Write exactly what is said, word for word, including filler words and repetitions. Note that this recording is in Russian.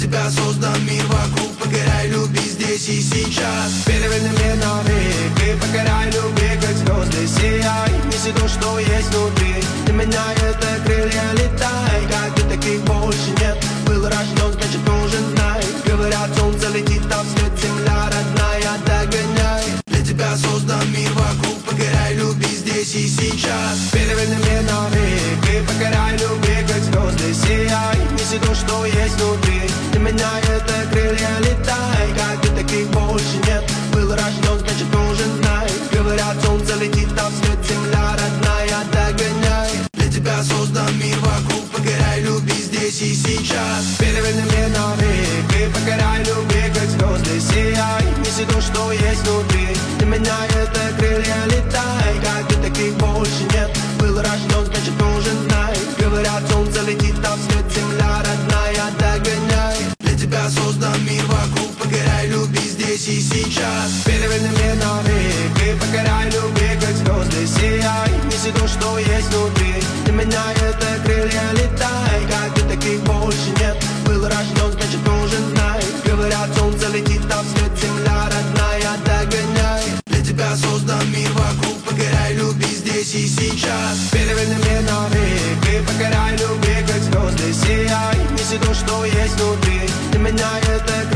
тебя создан мир вокруг. Покоряй, люби здесь и сейчас. Переверни мир на миг и покоряй, люби, как звезды сияй. Неси то, что есть внутри. Для меня это крылья, летай. Как ты, таких больше нет. Был рожден, значит нужен знай. Говорят, солнце летит, а вслед земля родная. Догоняй. Для тебя создан мир вокруг. Покоряй, люби здесь и сейчас. Переверни мир на миг и покоряй, люби, как звезды сияй. Неси то, что есть внутри. Для меня это крылья, летай. Как ты, таких больше нет. Был рожден, значит нужен знай. Говорят, солнце летит, а вслед земля родная. Догоняй. Для тебя создан мир вокруг. Покоряй, люби здесь и сейчас. Переверни мир на миг и покоряй, люби, как звезды сияй. Неси то, что есть внутри. Для меня это крылья, летай. Как ты, таких больше нет. Был рожден, значит нужен знай. Говорят, солнце летит, а вслед земля родная. Догоняй. Для тебя создан мир вокруг. Покоряй, люби здесь и сейчас. Переверни мир на миг и покоряй, люби, как звезды сияй. Неси то, что есть внутри. Для меня это крылья, летай. Как ты, таких больше нет. Был рожден, значит нужен знай. Говорят, солнце летит, а вслед земля родная. Догоняй. Для тебя создан мир вокруг. Покоряй, люби здесь и сейчас. Переверни мир на миг и покоряй, люби, как звезды сияй. Неси то, что есть внутри. Для меня это